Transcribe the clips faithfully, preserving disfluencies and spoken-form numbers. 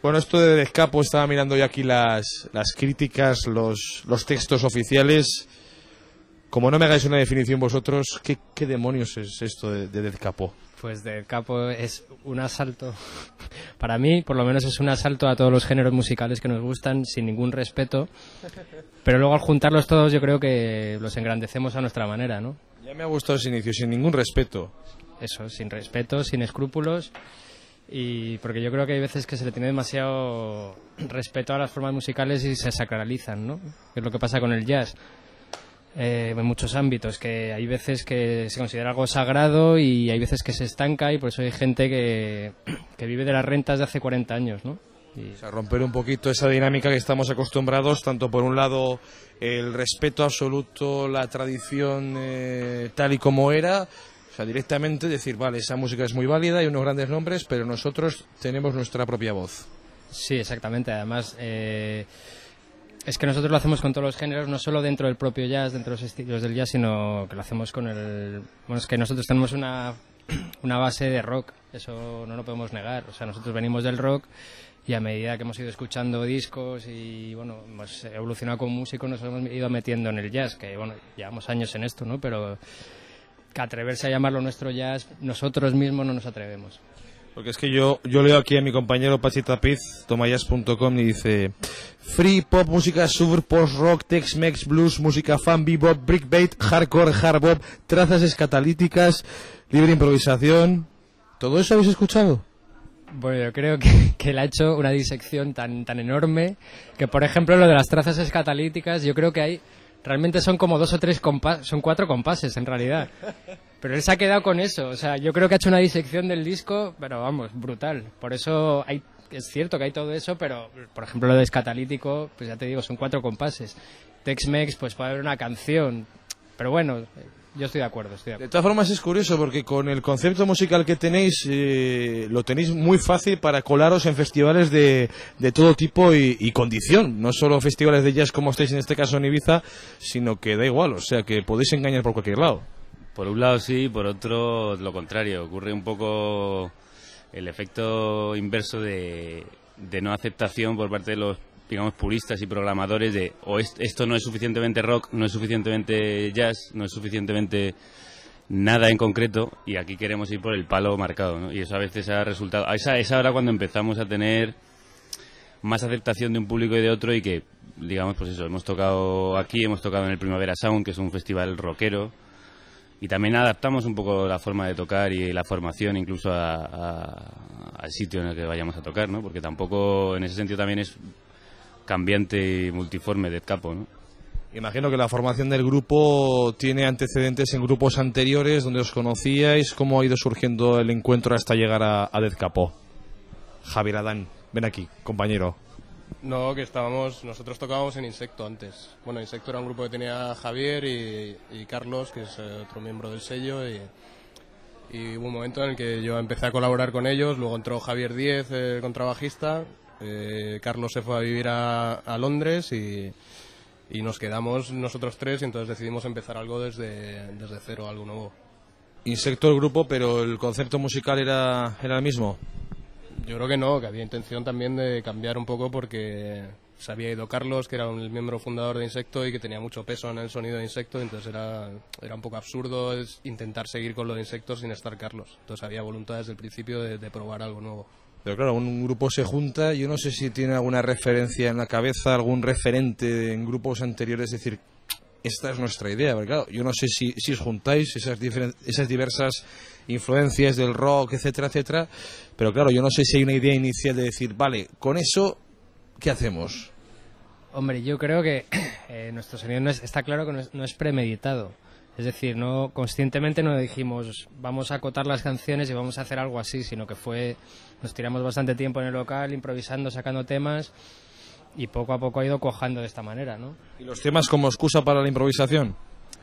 Bueno, esto de Descapo, estaba mirando yo aquí las, las críticas, los, los textos oficiales. Como no me hagáis una definición vosotros, ¿qué, qué demonios es esto de, de Descapo? Pues Descapo es un asalto, para mí por lo menos es un asalto a todos los géneros musicales que nos gustan, sin ningún respeto, pero luego al juntarlos todos yo creo que los engrandecemos a nuestra manera, ¿no? Ya me ha gustado ese inicio, sin ningún respeto. Eso, sin respeto, sin escrúpulos, y porque yo creo que hay veces que se le tiene demasiado respeto a las formas musicales y se sacralizan, ¿no? Que es lo que pasa con el jazz. Eh, en muchos ámbitos, que hay veces que se considera algo sagrado y hay veces que se estanca, y por eso hay gente que, que vive de las rentas de hace cuarenta años, ¿no? Y... O sea, romper un poquito esa dinámica que estamos acostumbrados, tanto por un lado el respeto absoluto, la tradición eh, tal y como era, o sea, directamente decir, vale, esa música es muy válida, hay unos grandes nombres, pero nosotros tenemos nuestra propia voz. Sí, exactamente, además... Eh... Es que nosotros lo hacemos con todos los géneros, no solo dentro del propio jazz, dentro de los estilos del jazz, sino que lo hacemos con el... Bueno, es que nosotros tenemos una, una base de rock, eso no lo podemos negar. O sea, nosotros venimos del rock y a medida que hemos ido escuchando discos y, bueno, hemos evolucionado como músicos, nos hemos ido metiendo en el jazz, que, bueno, llevamos años en esto, ¿no? Pero que atreverse a llamarlo nuestro jazz, nosotros mismos no nos atrevemos. Porque es que yo, yo leo aquí a mi compañero Pachi Tapiz, tomayas punto com, y dice: free, pop, música sur, post-rock, tex-mex, blues, música fan, bebop, breakbeat, hardcore, hard bop, trazas escatalíticas, libre improvisación. ¿Todo eso habéis escuchado? Bueno, yo creo que, que él ha hecho una disección tan, tan enorme que, por ejemplo, lo de las trazas escatalíticas, yo creo que hay... Realmente son como dos o tres compases, son cuatro compases en realidad. Pero él se ha quedado con eso, o sea, yo creo que ha hecho una disección del disco, pero vamos, brutal. Por eso hay, es cierto que hay todo eso, pero por ejemplo lo de escatalítico, pues ya te digo, son cuatro compases. Tex-Mex, pues puede haber una canción, pero bueno, yo estoy de acuerdo, estoy de acuerdo. De todas formas es curioso porque con el concepto musical que tenéis, eh, lo tenéis muy fácil para colaros en festivales de, de todo tipo y, y condición. No solo festivales de jazz como estáis en este caso en Ibiza, sino que da igual, o sea que podéis engañar por cualquier lado. Por un lado sí, por otro lo contrario. Ocurre un poco el efecto inverso de, de no aceptación por parte de los, digamos, puristas y programadores de o es, esto no es suficientemente rock, no es suficientemente jazz, no es suficientemente nada en concreto, y aquí queremos ir por el palo marcado, ¿no? Y eso a veces ha resultado... A esa, esa hora cuando empezamos a tener más aceptación de un público y de otro, y que, digamos, pues eso, hemos tocado aquí, hemos tocado en el Primavera Sound, que es un festival rockero, y también adaptamos un poco la forma de tocar y la formación incluso a, a, al sitio en el que vayamos a tocar, ¿no? Porque tampoco, en ese sentido también es cambiante y multiforme Descapo, ¿no? Imagino que la formación del grupo tiene antecedentes en grupos anteriores donde os conocíais. ¿Cómo ha ido surgiendo el encuentro hasta llegar a, a Descapo? Javier Adán, ven aquí, compañero. No, que estábamos, nosotros tocábamos en Insecto antes. Bueno, Insecto era un grupo que tenía Javier y, y Carlos, que es otro miembro del sello, y, y hubo un momento en el que yo empecé a colaborar con ellos. Luego entró Javier Díez, el contrabajista, eh, Carlos se fue a vivir a, a Londres y, y nos quedamos nosotros tres, y entonces decidimos empezar algo desde, desde cero, algo nuevo. Insecto el grupo, pero el concepto musical era, era el mismo. Yo creo que no, que había intención también de cambiar un poco porque se había ido Carlos, que era un, el miembro fundador de Insecto y que tenía mucho peso en el sonido de Insecto, entonces era, era un poco absurdo es intentar seguir con lo de Insecto sin estar Carlos. Entonces había voluntad desde el principio de, de probar algo nuevo. Pero claro, un grupo se junta, yo no sé si tiene alguna referencia en la cabeza, algún referente en grupos anteriores, es decir, esta es nuestra idea, porque claro, yo no sé si, si os juntáis esas, esas diversas influencias del rock, etcétera, etcétera, pero claro, yo no sé si hay una idea inicial de decir, vale, con eso, ¿qué hacemos? Hombre, yo creo que eh, nuestro sonido no es, está claro que no es, no es premeditado. Es decir, no conscientemente no dijimos vamos a acotar las canciones y vamos a hacer algo así, sino que fue, nos tiramos bastante tiempo en el local improvisando, sacando temas, y poco a poco ha ido cuajando de esta manera, ¿no? ¿Y los temas como excusa para la improvisación?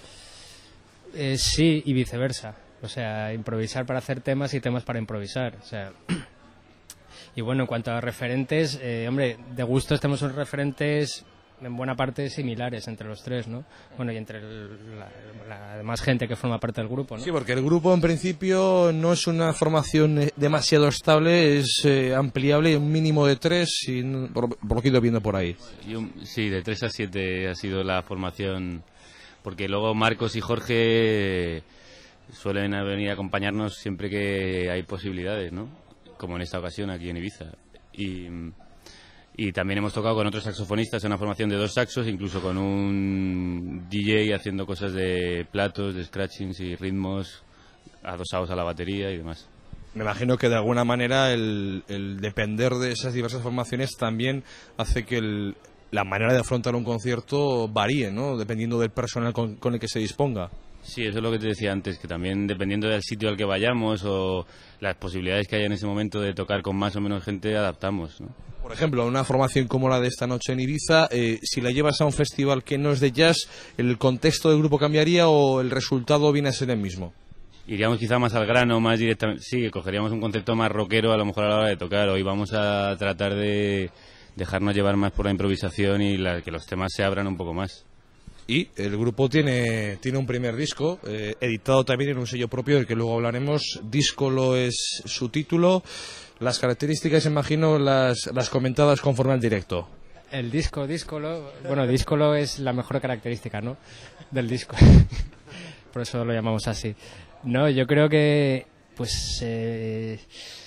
Eh, sí, y viceversa. O sea, improvisar para hacer temas y temas para improvisar. O sea, y bueno, en cuanto a referentes, eh, hombre, de gustos tenemos unos referentes en buena parte similares entre los tres, ¿no? Bueno, y entre el, la, la demás gente que forma parte del grupo, ¿no? Sí, porque el grupo en principio no es una formación demasiado estable, es eh, ampliable, un mínimo de tres, y, por, por lo que he ido viendo por ahí. Y un, sí, de tres a siete ha sido la formación, porque luego Marcos y Jorge suelen venir a acompañarnos siempre que hay posibilidades, ¿no? Como en esta ocasión aquí en Ibiza. Y... Y también hemos tocado con otros saxofonistas en una formación de dos saxos, incluso con un D J haciendo cosas de platos, de scratchings y ritmos adosados a la batería y demás. Me imagino que de alguna manera el, el depender de esas diversas formaciones también hace que el, la manera de afrontar un concierto varíe, ¿no? Dependiendo del personal con, con el que se disponga. Sí, eso es lo que te decía antes, que también dependiendo del sitio al que vayamos o las posibilidades que haya en ese momento de tocar con más o menos gente, adaptamos, ¿no? Por ejemplo, una formación como la de esta noche en Ibiza, eh, si la llevas a un festival que no es de jazz, ¿el contexto del grupo cambiaría o el resultado viene a ser el mismo? Iríamos quizá más al grano, más directamente. Sí, cogeríamos un concepto más rockero a lo mejor a la hora de tocar. Hoy vamos a tratar de dejarnos llevar más por la improvisación y la, que los temas se abran un poco más. Y el grupo tiene, tiene un primer disco, eh, editado también en un sello propio del que luego hablaremos. Díscolo es su título. Las características, imagino, las, las comentadas conforme al directo. El disco, díscolo, bueno, díscolo es la mejor característica, ¿no? Del disco. Por eso lo llamamos así. No, yo creo que, pues, eh,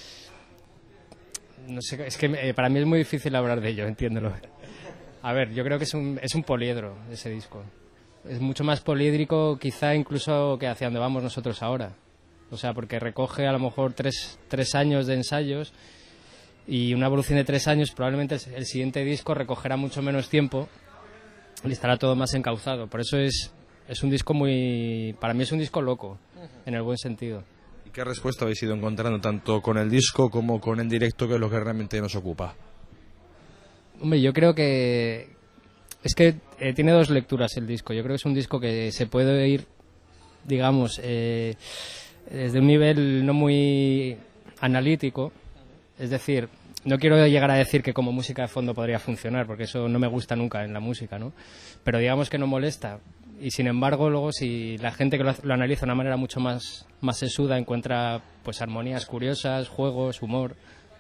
no sé, es que eh, para mí es muy difícil hablar de ello, entiéndelo. A ver, yo creo que es un, es un poliedro ese disco. Es mucho más poliédrico quizá incluso que hacia donde vamos nosotros ahora. O sea, porque recoge a lo mejor tres, tres años de ensayos y una evolución de tres años. Probablemente el, el siguiente disco recogerá mucho menos tiempo y estará todo más encauzado. Por eso es, es un disco muy... Para mí es un disco loco, en el buen sentido. ¿Y qué respuesta habéis ido encontrando tanto con el disco como con el directo, que es lo que realmente nos ocupa? Hombre, yo creo que... Es que eh, tiene dos lecturas el disco. Yo creo que es un disco que se puede ir, digamos... Eh, desde un nivel no muy analítico, es decir, no quiero llegar a decir que como música de fondo podría funcionar, porque eso no me gusta nunca en la música, ¿no? Pero digamos que no molesta, y sin embargo luego si la gente que lo, lo analiza de una manera mucho más, más sesuda encuentra pues armonías curiosas, juegos, humor.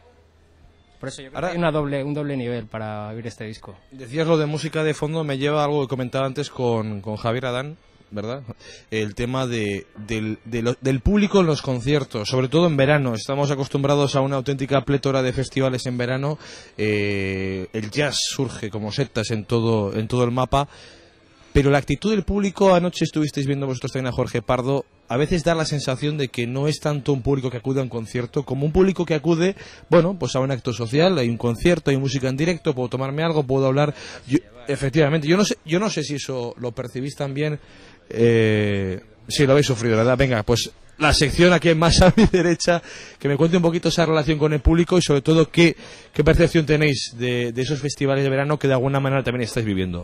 Por eso yo creo Ahora, que hay una doble, un doble nivel para oír este disco. Decías lo de música de fondo, me lleva a algo que comentaba antes con, con Javier Adán, ¿verdad? El tema de, del, de lo, del público en los conciertos, sobre todo en verano. Estamos acostumbrados a una auténtica plétora de festivales en verano. Eh, el jazz surge como setas en todo, en todo el mapa. Pero la actitud del público, anoche estuvisteis viendo vosotros también a Jorge Pardo, a veces da la sensación de que no es tanto un público que acude a un concierto como un público que acude, bueno, pues a un acto social. Hay un concierto, hay música en directo, puedo tomarme algo, puedo hablar. Yo, efectivamente, yo no sé, yo no sé si eso lo percibís también. Eh, sí, lo habéis sufrido, ¿verdad? Venga, pues la sección aquí más a mi derecha, que me cuente un poquito esa relación con el público y sobre todo qué, qué percepción tenéis de, de esos festivales de verano que de alguna manera también estáis viviendo.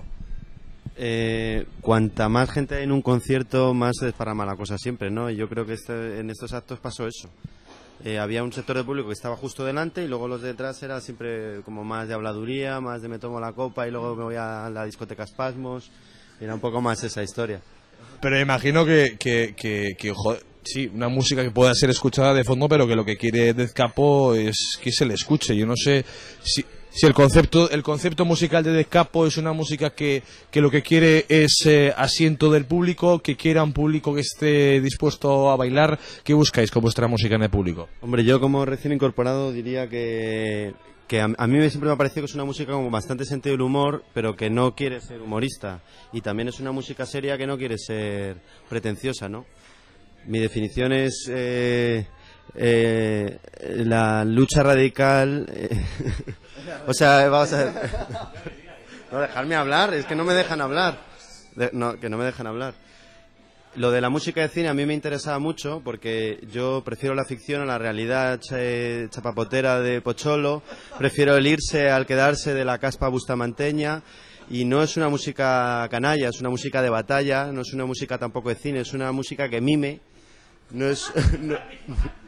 Eh, cuanta más gente hay en un concierto, más se desparrama la cosa siempre, ¿no? Y yo creo que este, en estos actos pasó eso. Eh, había un sector de público que estaba justo delante y luego los de detrás era siempre como más de habladuría, más de me tomo la copa y luego me voy a la discoteca Espasmos. Era un poco más esa historia. Pero imagino que, que, que, que joder, sí, una música que pueda ser escuchada de fondo, pero que lo que quiere Death Capo es que se le escuche. Yo no sé si, si el concepto el concepto musical de Death Capo es una música que, que lo que quiere es eh, asiento del público, que quiera un público que esté dispuesto a bailar. ¿Qué buscáis con vuestra música en el público? Hombre, yo como recién incorporado diría que... que a, a mí siempre me ha parecido que es una música con bastante sentido del humor, pero que no quiere ser humorista. Y también es una música seria que no quiere ser pretenciosa, ¿no? Mi definición es eh, eh, la lucha radical... Eh, o sea, vamos a ver... No, dejarme hablar, es que no me dejan hablar. De, no, que no me dejan hablar. Lo de la música de cine a mí me interesaba mucho porque yo prefiero la ficción a la realidad chapapotera de Pocholo, prefiero el irse al quedarse de la caspa bustamanteña, y no es una música canalla, es una música de batalla, no es una música tampoco de cine, es una música que mime, no es, no,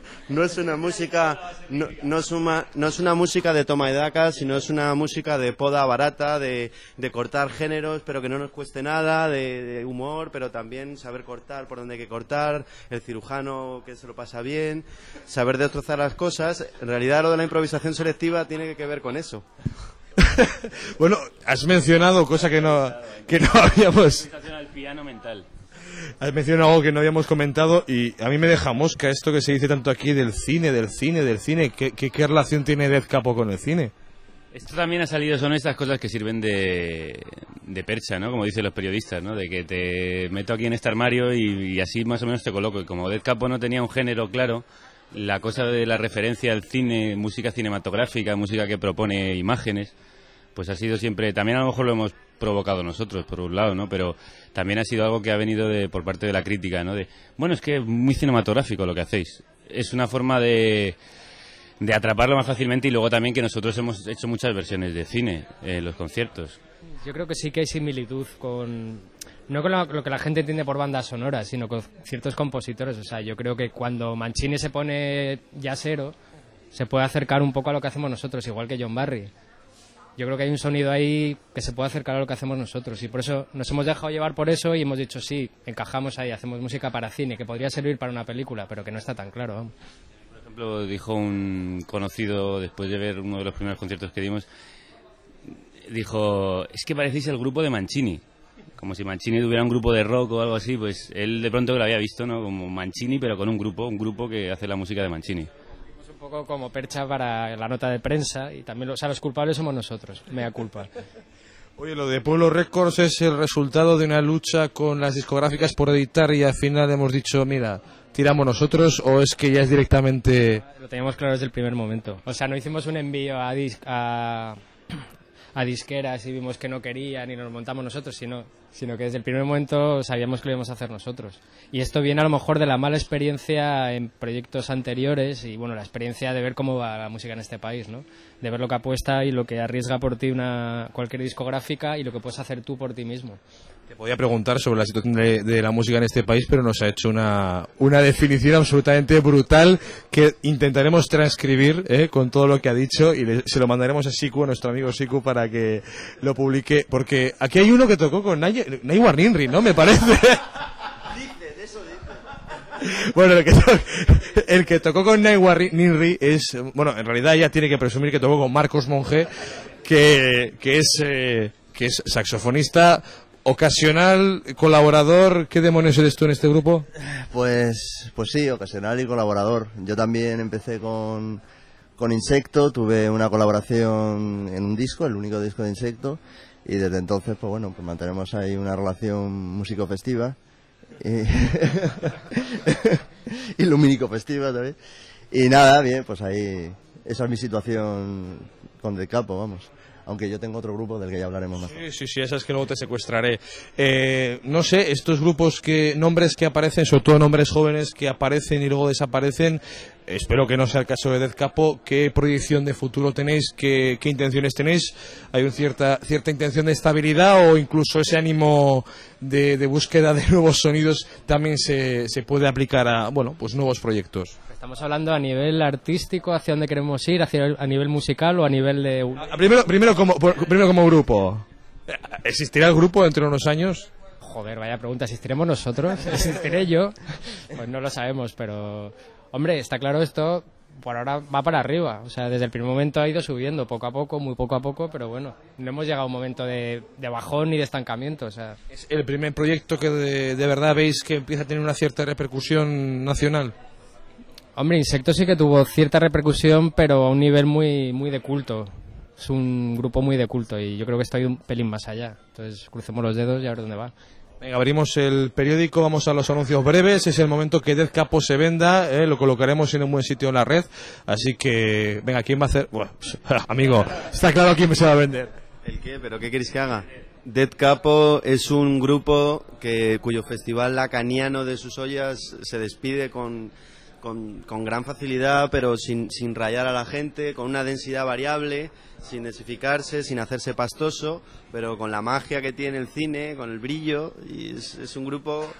no es una música, no, no, es una, no es una música de toma y daca, sino es una música de poda barata, de, de cortar géneros, pero que no nos cueste nada, de, de humor, pero también saber cortar por donde hay que cortar, el cirujano que se lo pasa bien, saber destrozar las cosas. En realidad lo de la improvisación selectiva tiene que ver con eso. Bueno, has mencionado cosa que no que no habíamos. Al piano mental. Has mencionado algo que no habíamos comentado y a mí me deja mosca esto que se dice tanto aquí del cine, del cine, del cine. ¿Qué, qué, qué relación tiene Death Capo con el cine? Esto también ha salido, son estas cosas que sirven de, de percha, ¿no? Como dicen los periodistas, ¿no? De que te meto aquí en este armario y, y así más o menos te coloco. Y como Death Capo no tenía un género claro, la cosa de la referencia al cine, música cinematográfica, música que propone imágenes, pues ha sido siempre, también a lo mejor lo hemos provocado nosotros, por un lado, ¿no? Pero también ha sido algo que ha venido de, por parte de la crítica, ¿no? De, bueno, es que es muy cinematográfico lo que hacéis. Es una forma de, de atraparlo más fácilmente y luego también que nosotros hemos hecho muchas versiones de cine en los conciertos. Yo creo que sí que hay similitud con... No con lo, lo que la gente entiende por bandas sonoras, sino con ciertos compositores. O sea, yo creo que cuando Mancini se pone jazzero, se puede acercar un poco a lo que hacemos nosotros, igual que John Barry. Yo creo que hay un sonido ahí que se puede acercar a lo que hacemos nosotros y por eso nos hemos dejado llevar por eso y hemos dicho sí, encajamos ahí, hacemos música para cine, que podría servir para una película, pero que no está tan claro. Vamos. Por ejemplo, dijo un conocido, después de ver uno de los primeros conciertos que dimos, dijo, es que parecéis el grupo de Mancini. Como si Mancini tuviera un grupo de rock o algo así, pues él de pronto lo había visto, ¿no? Como Mancini, pero con un grupo, un grupo que hace la música de Mancini. Un poco como percha para la nota de prensa y también, o sea, los culpables somos nosotros, mea culpa. Oye, lo de Pueblo Records es el resultado de una lucha con las discográficas por editar y al final hemos dicho, mira, tiramos nosotros, o es que ya es directamente... Lo teníamos claro desde el primer momento. O sea, no hicimos un envío a, dis a, a disqueras y vimos que no querían y nos montamos nosotros, sino, sino que desde el primer momento sabíamos que lo íbamos a hacer nosotros. Y esto viene a lo mejor de la mala experiencia en proyectos anteriores y, bueno, la experiencia de ver cómo va la música en este país, ¿no? De ver lo que apuesta y lo que arriesga por ti una cualquier discográfica y lo que puedes hacer tú por ti mismo. Te podía preguntar sobre la situación de, de la música en este país, pero nos ha hecho una, una definición absolutamente brutal que intentaremos transcribir ¿eh? con todo lo que ha dicho y le, se lo mandaremos a Siku, a nuestro amigo Siku, para que lo publique, porque aquí hay uno que tocó con Naiwar Ninri, ¿no? Me parece. Bueno, el que, to el que tocó con Naiwar Ninri es, bueno, en realidad ya tiene que presumir que tocó con Marcos Monge, que, que es eh, que es saxofonista ocasional, colaborador. ¿Qué demonios eres tú en este grupo? Pues, pues sí, ocasional y colaborador. Yo también empecé con, con Insecto, tuve una colaboración en un disco, el único disco de Insecto, y desde entonces, pues bueno, pues mantenemos ahí una relación músico-festiva. Y, y lumínico-festiva también. Y nada, bien, pues ahí, esa es mi situación con Death Capo, vamos. Aunque yo tengo otro grupo del que ya hablaremos más. Sí, sí, sí, esa es que luego te secuestraré. Eh, no sé, estos grupos, que nombres que aparecen, sobre todo nombres jóvenes que aparecen y luego desaparecen, espero que no sea el caso de Death Capo. ¿Qué proyección de futuro tenéis? ¿Qué, qué intenciones tenéis? ¿Hay una cierta, cierta intención de estabilidad o incluso ese ánimo de, de búsqueda de nuevos sonidos también se, se puede aplicar a, bueno, pues nuevos proyectos? Estamos hablando a nivel artístico, hacia dónde queremos ir, hacia a nivel musical o a nivel de... A, primero, primero, como, primero como grupo. ¿Existirá el grupo dentro de unos años? Joder, vaya pregunta. ¿Existiremos nosotros? ¿Existiré yo? Pues no lo sabemos, pero... Hombre, está claro esto, por ahora va para arriba. O sea, desde el primer momento ha ido subiendo, poco a poco, muy poco a poco, pero bueno, no hemos llegado a un momento de, de bajón ni de estancamiento. O sea... ¿Es el primer proyecto que de, de verdad veis que empieza a tener una cierta repercusión nacional? Hombre, Insecto sí que tuvo cierta repercusión, pero a un nivel muy muy de culto. Es un grupo muy de culto y yo creo que está ahí un pelín más allá. Entonces, crucemos los dedos y a ver dónde va. Venga, abrimos el periódico, vamos a los anuncios breves. Es el momento que Death Capo se venda, ¿eh? Lo colocaremos en un buen sitio en la red. Así que, venga, ¿quién va a hacer? Bueno, amigo, está claro quién se va a vender. ¿El qué? ¿Pero qué queréis que haga? Death Capo es un grupo que cuyo festival lacaniano de sus ollas se despide con... Con, con gran facilidad, pero sin, sin rayar a la gente, con una densidad variable, sin densificarse, sin hacerse pastoso, pero con la magia que tiene el cine, con el brillo, y es, es un grupo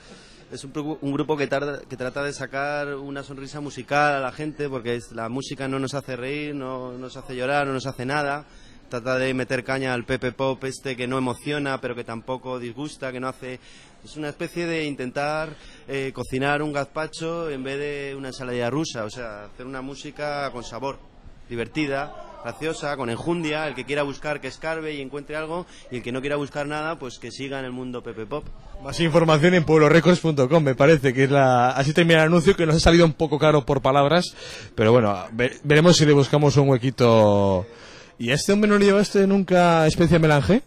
es un, un grupo que, tarda, que trata de sacar una sonrisa musical a la gente, porque es, la música no nos hace reír, no nos hace llorar, no nos hace nada. Trata de meter caña al Pepe Pop este que no emociona, pero que tampoco disgusta, que no hace... Es una especie de intentar eh, cocinar un gazpacho en vez de una ensalada rusa, o sea, hacer una música con sabor, divertida, graciosa, con enjundia. El que quiera buscar que escarbe y encuentre algo, y el que no quiera buscar nada, pues que siga en el mundo Pepe Pop. Más información en pueblo records punto com, me parece que es la... Así termina el anuncio, que nos ha salido un poco caro por palabras, pero bueno, ve... veremos si le buscamos un huequito. ¿Y a este hombre no le llevaste nunca especie melange?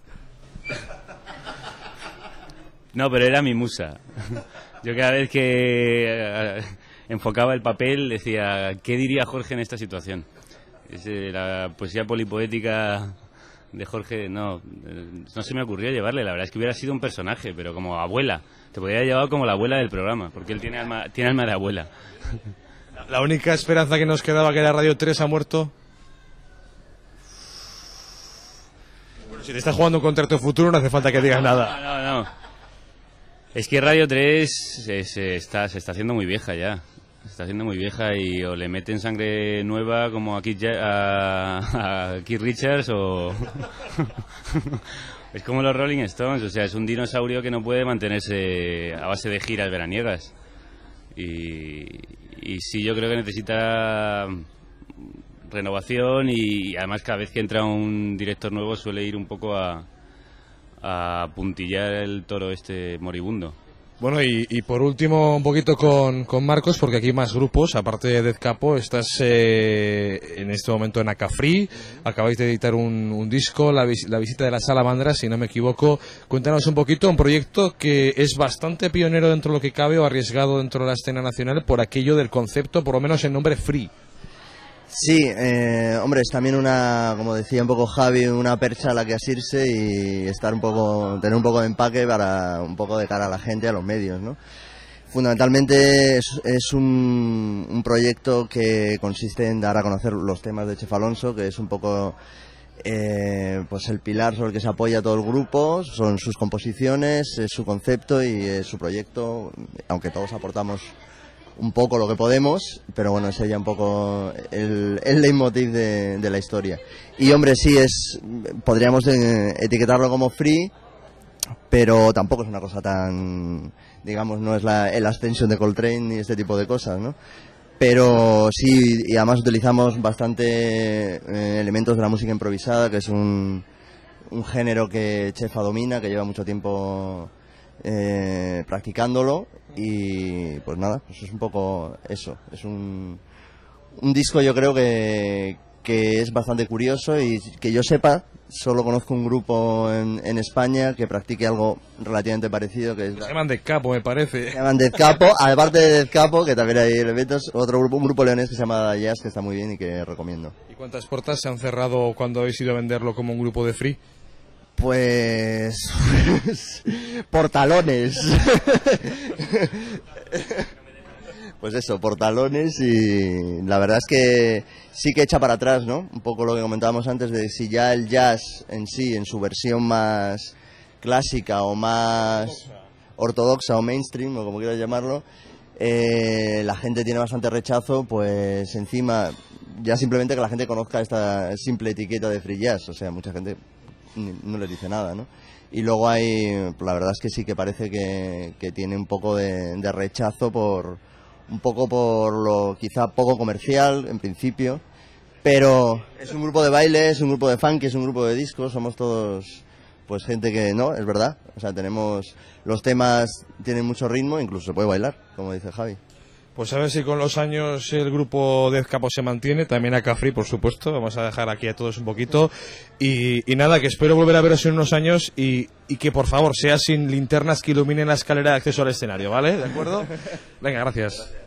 No, pero era mi musa. Yo cada vez que eh, enfocaba el papel decía, ¿qué diría Jorge en esta situación? Es, eh, la poesía polipoética de Jorge, no, eh, no se me ocurrió llevarle. La verdad es que hubiera sido un personaje, pero como abuela. Te podría haber llevado como la abuela del programa, porque él tiene alma, tiene alma de abuela. La única esperanza que nos quedaba, que era Radio tres, ha muerto. Bueno, si te estás jugando un contrato futuro, no hace falta que digas nada. No, no, no. Es que Radio tres se, se, está, se está haciendo muy vieja ya. Se está haciendo muy vieja y o le meten sangre nueva como a Keith, a, a Keith Richards o... Es como los Rolling Stones, o sea, es un dinosaurio que no puede mantenerse a base de giras veraniegas. Y, y sí, yo creo que necesita renovación y además cada vez que entra un director nuevo suele ir un poco a... a puntillar el toro este moribundo. Bueno, y, y por último un poquito con, con Marcos, porque aquí hay más grupos, aparte de Death Capo, estás eh, en este momento en Acafree, acabáis de editar un, un disco, la, vis, la visita de la Salamandra, si no me equivoco. Cuéntanos un poquito, un proyecto que es bastante pionero dentro de lo que cabe o arriesgado dentro de la escena nacional por aquello del concepto, por lo menos el nombre Free. Sí, eh, hombre, es también una, como decía un poco Javi, una percha a la que asirse y estar un poco, tener un poco de empaque para un poco de cara a la gente, a los medios, ¿no? Fundamentalmente es, es un, un proyecto que consiste en dar a conocer los temas de Chef Alonso, que es un poco eh, pues el pilar sobre el que se apoya todo el grupo, son sus composiciones, es su concepto y es su proyecto, aunque todos aportamos un poco lo que podemos, pero bueno, ese ya un poco el, el leitmotiv de, de la historia. Y hombre, sí, es podríamos eh, etiquetarlo como free, pero tampoco es una cosa tan, digamos, no es la, el Ascension de Coltrane ni este tipo de cosas, ¿no? Pero sí, y además utilizamos bastante eh, elementos de la música improvisada, que es un, un género que Chefa domina, que lleva mucho tiempo eh, practicándolo. Y pues nada, pues es un poco eso, es un, un disco yo creo que, que es bastante curioso y que yo sepa, solo conozco un grupo en, en España que practique algo relativamente parecido, que es... Se llaman Death Capo, me parece. Se llaman Death Capo, aparte de Death Capo, que también hay elementos, otro grupo, un grupo leonés que se llama Jazz, que está muy bien y que recomiendo. ¿Y cuántas puertas se han cerrado cuando habéis ido a venderlo como un grupo de free? Pues... portalones. Pues eso, portalones, y la verdad es que sí que echa para atrás, ¿no? Un poco lo que comentábamos antes de si ya el jazz en sí, en su versión más clásica o más ortodoxa o mainstream, o como quieras llamarlo, eh, la gente tiene bastante rechazo, pues encima ya simplemente que la gente conozca esta simple etiqueta de free jazz, o sea, mucha gente no les dice nada, ¿no? Y luego hay, la verdad es que sí que parece que, que tiene un poco de, de rechazo por un poco por lo quizá poco comercial en principio, pero es un grupo de baile, es un grupo de funk, es un grupo de discos, somos todos pues gente que no, es verdad, o sea, tenemos los temas tienen mucho ritmo, incluso se puede bailar, como dice Javi. Pues a ver si con los años el grupo Death Capo se mantiene, también Acafree, por supuesto, vamos a dejar aquí a todos un poquito, y, y nada, que espero volver a veros en unos años y, y que por favor sea sin linternas que iluminen la escalera de acceso al escenario, ¿vale? ¿De acuerdo? Venga, gracias.